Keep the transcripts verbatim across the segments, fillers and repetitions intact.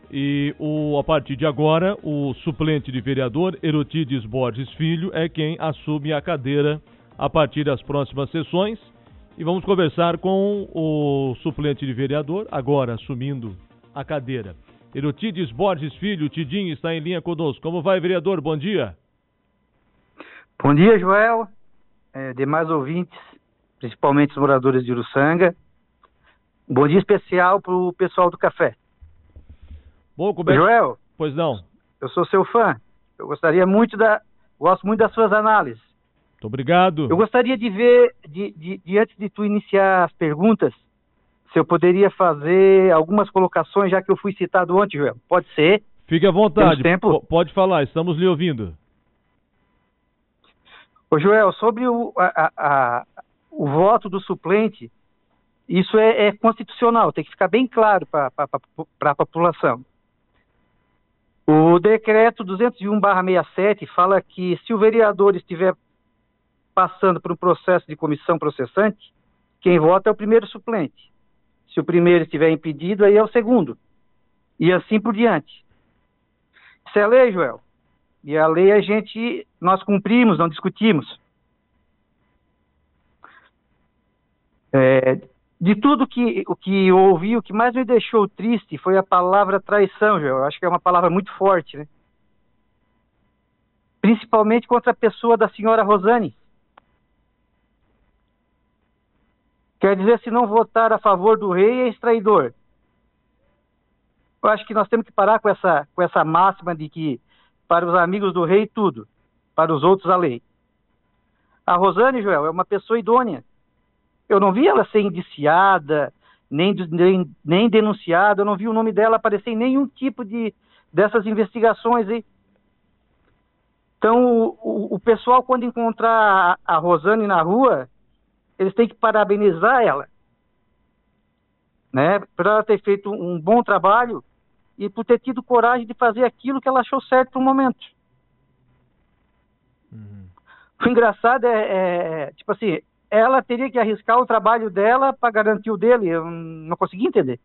E o, a partir de agora, o suplente de vereador, Erotides Borges Filho, é quem assume a cadeira a partir das próximas sessões. E vamos conversar com o suplente de vereador, agora assumindo a cadeira. Erotides Borges Filho, Tidinho, está em linha conosco. Como vai, vereador? Bom dia. Bom dia, Joel. É, demais ouvintes, principalmente os moradores de Uruçanga. Bom dia especial para o pessoal do café. Bom, como é... Joel, pois não. Eu sou seu fã. Eu gostaria muito da, gosto muito das suas análises. Muito obrigado. Eu gostaria de ver, de, de, de antes de tu iniciar as perguntas, se eu poderia fazer algumas colocações, já que eu fui citado ontem, Joel. Pode ser? Fique à vontade. Tempo? P- pode falar, estamos lhe ouvindo. Ô, Joel, sobre o, a, a, o voto do suplente, isso é, é constitucional, tem que ficar bem claro para a população. O decreto duzentos e um barra sessenta e sete fala que se o vereador estiver passando por um processo de comissão processante, quem vota é o primeiro suplente. Se o primeiro estiver impedido, aí é o segundo. E assim por diante. Isso é lei, Joel. E a lei a gente, nós cumprimos, não discutimos. É, de tudo que, o que eu ouvi, o que mais me deixou triste foi a palavra traição, Joel. Eu acho que é uma palavra muito forte, né? Principalmente contra a pessoa da senhora Rosane. Quer dizer, se não votar a favor do rei, é traidor. Eu acho que nós temos que parar com essa, com essa máxima de que para os amigos do rei, tudo. Para os outros, a lei. A Rosane, Joel, é uma pessoa idônea. Eu não vi ela ser indiciada, nem, nem, nem denunciada. Eu não vi o nome dela aparecer em nenhum tipo de, dessas investigações aí. Então, o, o, o pessoal, quando encontrar a, a Rosane na rua, eles têm que parabenizar ela, né? Por ela ter feito um bom trabalho e por ter tido coragem de fazer aquilo que ela achou certo no momento. Uhum. O engraçado é, é, tipo assim, ela teria que arriscar o trabalho dela para garantir o dele. Eu não consegui entender.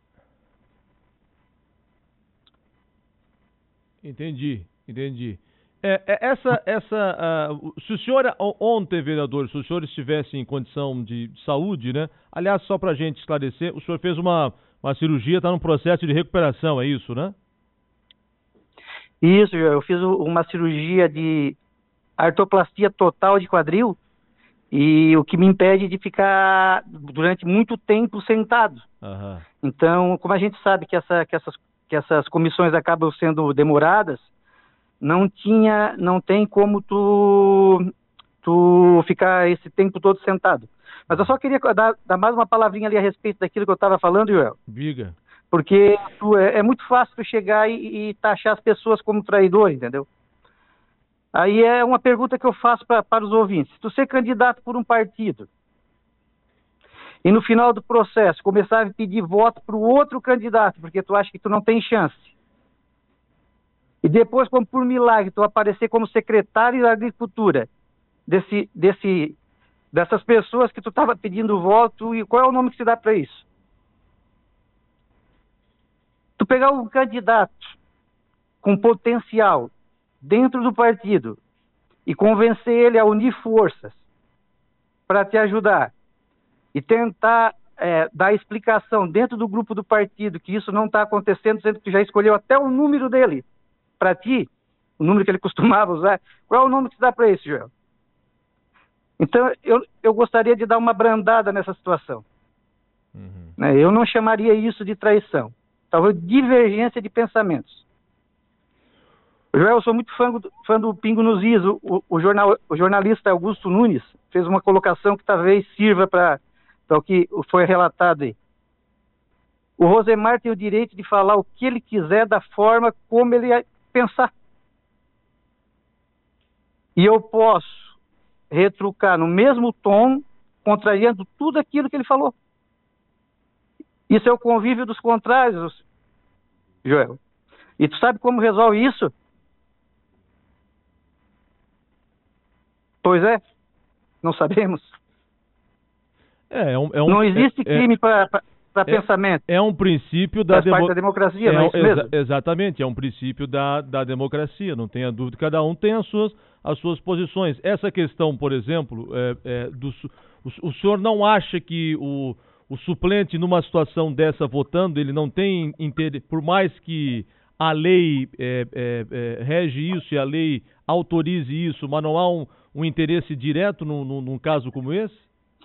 Entendi, entendi. É, é, essa, essa, uh, se o senhor, ontem, vereador, se o senhor estivesse em condição de saúde, né? Aliás, só para a gente esclarecer, o senhor fez uma, uma cirurgia, está num processo de recuperação, é isso, né? Isso, eu fiz uma cirurgia de artroplastia total de quadril e o que me impede de ficar durante muito tempo sentado. Uhum. Então, como a gente sabe que, essa, que, essas, que essas comissões acabam sendo demoradas, não tinha, não tem como tu, tu ficar esse tempo todo sentado. Mas eu só queria dar, dar mais uma palavrinha ali a respeito daquilo que eu estava falando, Joel. Diga. Porque tu, é, é muito fácil tu chegar e, e taxar as pessoas como traidor, entendeu? Aí é uma pergunta que eu faço pra, para os ouvintes. Se tu ser candidato por um partido e no final do processo começar a pedir voto para o outro candidato, porque tu acha que tu não tem chance, e depois, como por milagre, tu aparecer como secretário da Agricultura desse, desse, dessas pessoas que tu estava pedindo voto, e qual é o nome que se dá para isso? Tu pegar um candidato com potencial dentro do partido e convencer ele a unir forças para te ajudar e tentar é, dar explicação dentro do grupo do partido que isso não está acontecendo, sendo que tu já escolheu até o número dele para ti, o número que ele costumava usar. Qual é o nome que se dá para isso, Joel? Então, eu, eu gostaria de dar uma brandada nessa situação. Uhum. Né? Eu não chamaria isso de traição. Talvez divergência de pensamentos. Joel, eu sou muito fã, fã do Pingo nos Is. O, o, jornal, o jornalista Augusto Nunes fez uma colocação que talvez sirva para o que foi relatado aí. O Rosemar tem o direito de falar o que ele quiser da forma como ele pensar. E eu posso retrucar no mesmo tom, contrariando tudo aquilo que ele falou. Isso é o convívio dos contrários, Joel. E tu sabe como resolve isso? Pois é, não sabemos. É, é um, é um, não existe é, crime é... para... para pensamento. É um princípio da, Faz demo... parte da democracia, é, não é isso exa mesmo? Exatamente, é um princípio da, da democracia, não tenha dúvida. Cada um tem as suas, as suas posições. Essa questão, por exemplo, é, é, do, o, o senhor não acha que o, o suplente, numa situação dessa, votando, ele não tem interesse, por mais que a lei é, é, é, rege isso e a lei autorize isso, mas não há um, um interesse direto num, num, num caso como esse?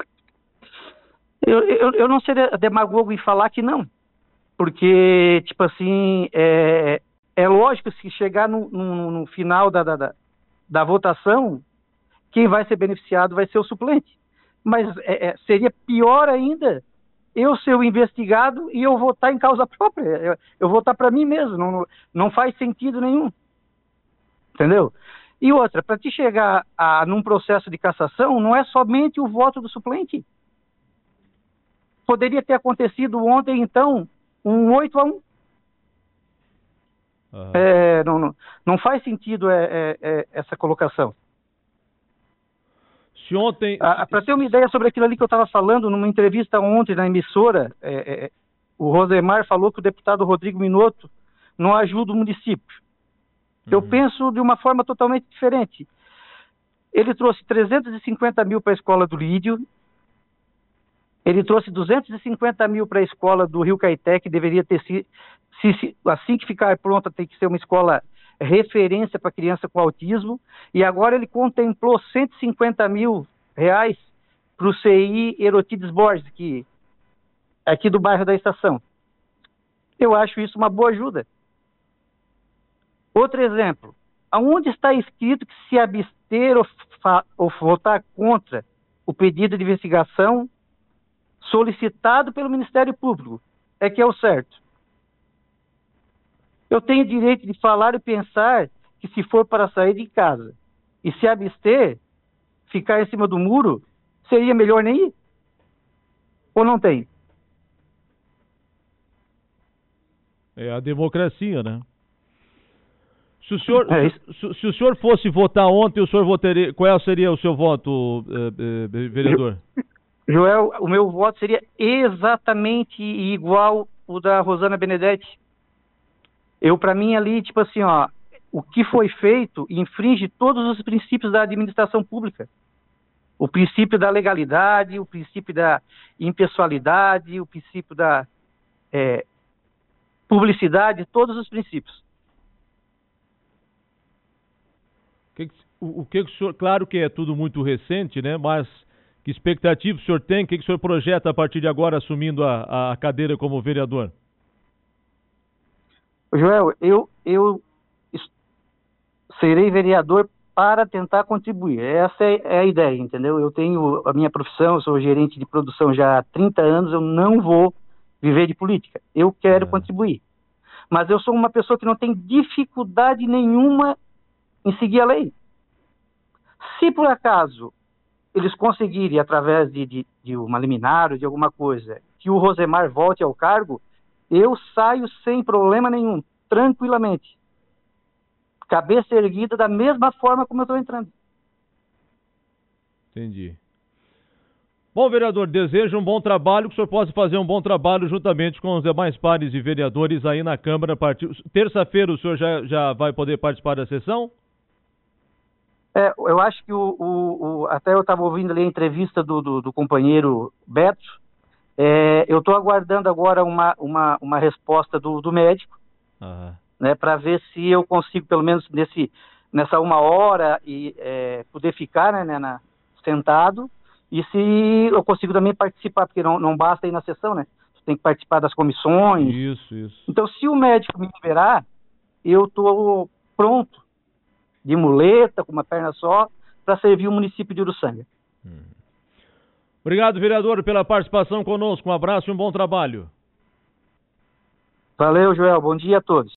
Eu, eu, eu não seria demagogo em falar que não, porque, tipo assim, é, é lógico que se chegar no, no, no final da, da, da votação, quem vai ser beneficiado vai ser o suplente. Mas é, é, seria pior ainda eu ser o investigado e eu votar em causa própria. Eu, eu votar para mim mesmo, não, não faz sentido nenhum. Entendeu? E outra, para te chegar a, num processo de cassação, não é somente o voto do suplente. Poderia ter acontecido ontem, então, um oito a um. Uhum. É, não, não, não faz sentido é, é, é, essa colocação. Se ontem... Ah, para ter uma ideia sobre aquilo ali que eu estava falando, numa entrevista ontem na emissora, é, é, o Rosemar falou que o deputado Rodrigo Minotto não ajuda o município. Uhum. Eu penso de uma forma totalmente diferente. Ele trouxe trezentos e cinquenta mil para a escola do Lídio, ele trouxe duzentos e cinquenta mil para a escola do Rio Caeté, que deveria ter sido, se, se, assim que ficar pronta, tem que ser uma escola referência para criança com autismo, e agora ele contemplou cento e cinquenta mil reais para o C I Erotides Borges, que é aqui do bairro da Estação. Eu acho isso uma boa ajuda. Outro exemplo, aonde está escrito que se abster ou, ou votar contra o pedido de investigação solicitado pelo Ministério Público é que é o certo? Eu tenho direito de falar e pensar que se for para sair de casa e se abster, ficar em cima do muro, seria melhor nem ir? Ou não tem? É a democracia, né? Se o senhor, é se, se o senhor fosse votar ontem, o senhor votaria, qual seria o seu voto, eh, eh, vereador? Joel, o meu voto seria exatamente igual o da Rosana Benedetti. Eu, para mim, ali, tipo assim, ó, o que foi feito infringe todos os princípios da administração pública. O princípio da legalidade, o princípio da impessoalidade, o princípio da é, publicidade, todos os princípios. O, o que o senhor, claro que é tudo muito recente, né, mas que expectativa o senhor tem, o que o senhor projeta a partir de agora, assumindo a, a cadeira como vereador? Joel, eu, eu serei vereador para tentar contribuir. Essa é, é a ideia, entendeu? Eu tenho a minha profissão, eu sou gerente de produção já há trinta anos, eu não vou viver de política. Eu quero é. contribuir. Mas eu sou uma pessoa que não tem dificuldade nenhuma em seguir a lei. Se por acaso eles conseguirem, através de, de, de uma liminar ou de alguma coisa, que o Rosemar volte ao cargo, eu saio sem problema nenhum, tranquilamente. Cabeça erguida da mesma forma como eu estou entrando. Entendi. Bom, vereador, desejo um bom trabalho, que o senhor possa fazer um bom trabalho juntamente com os demais pares de vereadores aí na Câmara. Part... Terça-feira o senhor já, já vai poder participar da sessão? É, eu acho que o, o, o até eu estava ouvindo ali a entrevista do, do, do companheiro Beto. É, eu estou aguardando agora uma, uma, uma resposta do, do médico, uhum. né, para ver se eu consigo, pelo menos nesse, nessa uma hora, e, é, poder ficar né, né, na, sentado, e se eu consigo também participar, porque não, não basta ir na sessão, né? Você tem que participar das comissões. Isso, isso. Então, se o médico me liberar, eu estou pronto, de muleta, com uma perna só, para servir o município de Uruçanga. Hum. Obrigado, vereador, pela participação conosco. Um abraço e um bom trabalho. Valeu, Joel. Bom dia a todos.